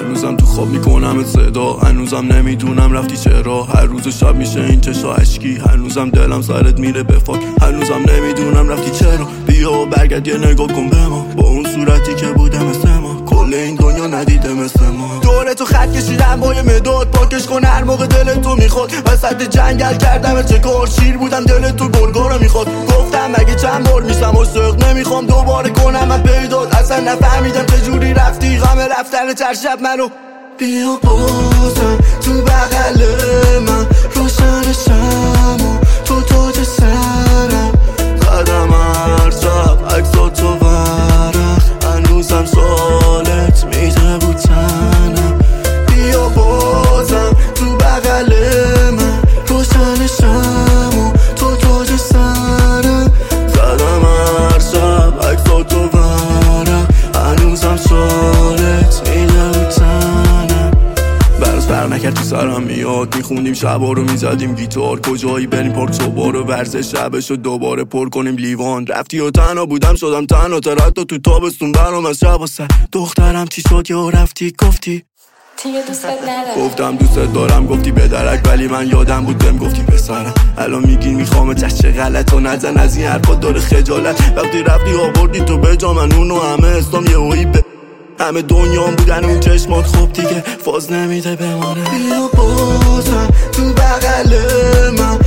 روزم تو خواب میکنم صدا، هنوزم نمیدونم رفتی چرا. هر روز شب میشه این چشا اشکی، هنوزم دلم سرت میره به فاک، هنوزم نمیدونم رفتی چرا. بیا و برگرد یه نگاه کن به ما، با اون صورتی که بوده مثل ما، کل این دنیا ندیده مثل ما. دوره تو خط کشیدم با یه مداد، پاکش کن هر موقع دل تو میخواد. وسط جنگل کردم چه کار، شیر بودم دل تو گرگا رو میخواد. گفتم مگه چند بار میشم عاشق، نمیخوام دوباره کنم من پیدات. اصلا نفهمیدم چجوری رفتی، غم رفتن هر شب منو. بیا بازم تو بغل من، روشن شم و تو تاج سرم. قدم هر شب عکساتو ورق، هنوزم سالت میده بود تنم. بیا بازم تو بغل من، روشن شم و تو تاج سرم. قدم هر شب عکساتو ورق، هنوزم سالت میده بود تنم. برس بر نکرد تو سرم میاد، میخوندیم شبا رو میزدیم گیتار. کجایی بریم پارک صبح رو ورزش شبشو دوباره پر کنیم لیوان. رفتی و تنها بودم شدم تنها تر، حتی تو تابستون برام از شب و سر. دخترم چی شد یا رفتی گفتی دیگه دوست ندارم. گفتم دوست دارم گفتی به درک، ولی من یادم بود بهم گفتی پسرم. الان میگین میخوام چه غلط و نزن از این حرفا داره خجالت. وقتی رفتی آوردی تو به جا من اونو همه اسلام یه هایی به همه دنیام بودن اون چشمات، خب دیگه فاز نمیده بمانه. بیا بازم تو بغل من،